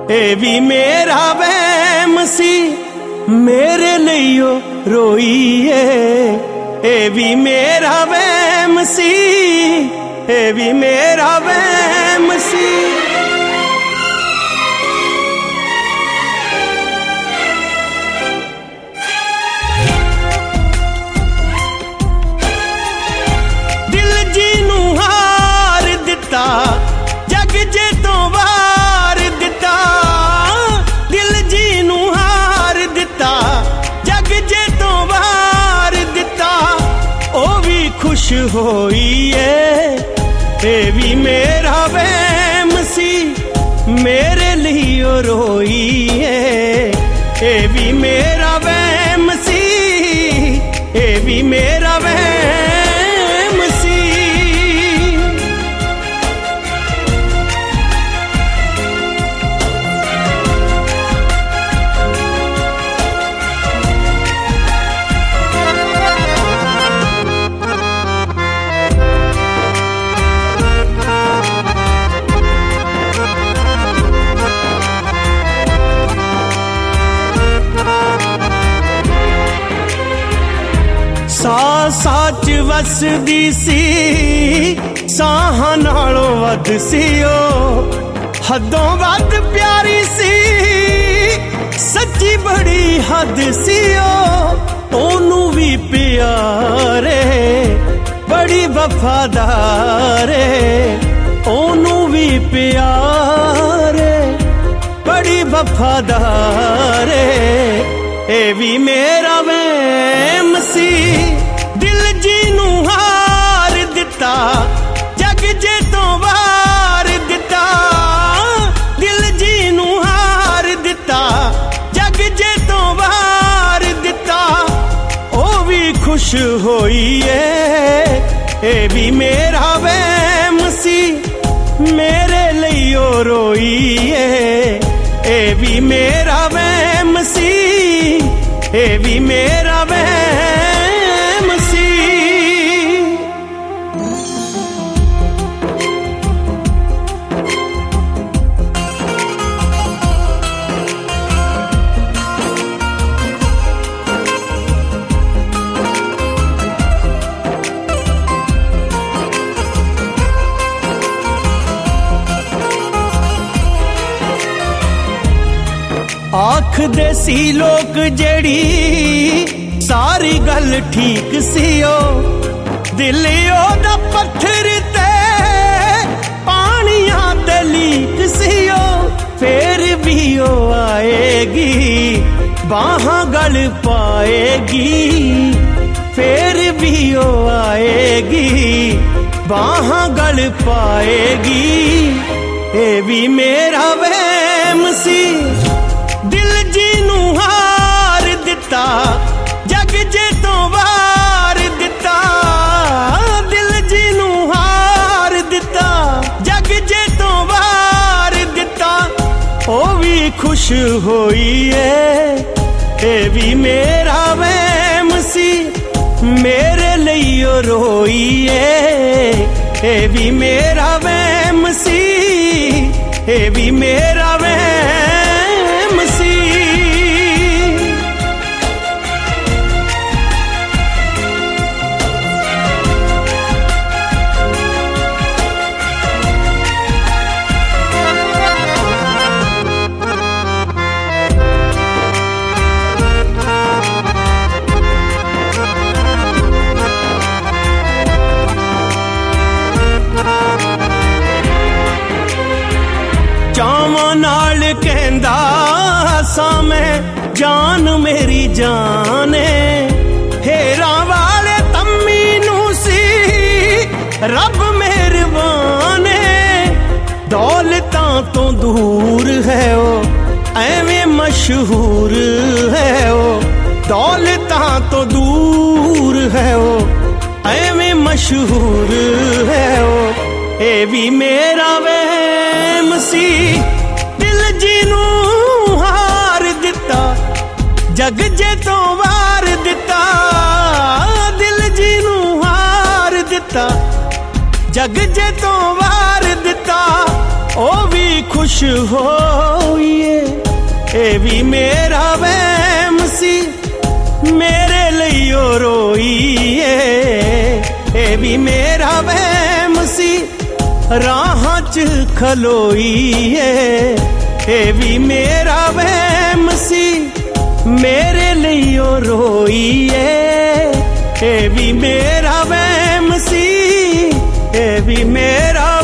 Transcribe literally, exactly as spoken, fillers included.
ए भी मेरा वहम सी मेरे लियो रोईए, ए भी मेरा वहम सी, ए भी मेरा वहम सी। दिल जी नू हार दिता जग जे तो वार दिता, दिल जी नू हार दिता जग जे तो वार दिता, ओ भी खुश होई है, ए भी मेरा वहम सी मेरे लिए रोई है, ए भी मेरा वहम सी, ए भी मेरा वहम सी। साच वसदी सी साहां नालों वध सी, ओ हदों वध प्यारी सी, सच्ची बड़ी हद सी, ओ ओनू भी प्यारे बड़ी वफादारे, ओनू भी प्यारे बड़ी वफादारे, ए भी मेरा वहम सी दिल जी नू हार दिता जग जे तो वार दिता, दिल जी नू हार दिता जग जे तो वार दिता, ओ भी खुश होई है, ए भी मेरा वहम सी मेरे लियो रोई है, ए भी मेरा वहम सी, ए भी मेरा वहम सी। आख दे सी लोग जेड़ी सारी गल ठीक सी, ओ दिल ओदा पत्थर ते पानियां ते लीक सी, ओ फिर भी ओ आएगी बाहां गल पाएगी, फिर भी ओ आएगी बाहां गल पाएगी, ए भी मेरा वहम सी दिल जी नू हार दिता जग जे तो वार दिता, दिल जी नू हार दिता जग जे तो वार दिता, ओ भी खुश होई है, ए भी मेरा वहम सी मेरे लिए रोई है, ए भी मेरा वहम सी, ए भी मेरा वहम सी। चावां नाल कहंदा सा मैं जान मेरी जाने, हेरा वाले तम्मी नू सी रब मेहरबाने, दौलतां तो दूर है ओ एवें मशहूर है ओ, दौलतां तो दूर है ओ एवें मशहूर है ओ, ए भी मेरा वहम सी दिल जी नू हार दिता जग जे तो वार दिता, दिल जी नू हार दिता जग जे तो वार दिता, ओ भी खुश होइए ए भी मेरा वहम सी मेरे लियो रोइए ए भी मेरा वहम सी राहां च खलोइए ए भी मेरा वहम सी मेरे लियो रोइए ए भी मेरा वहम सी ए भी मेरा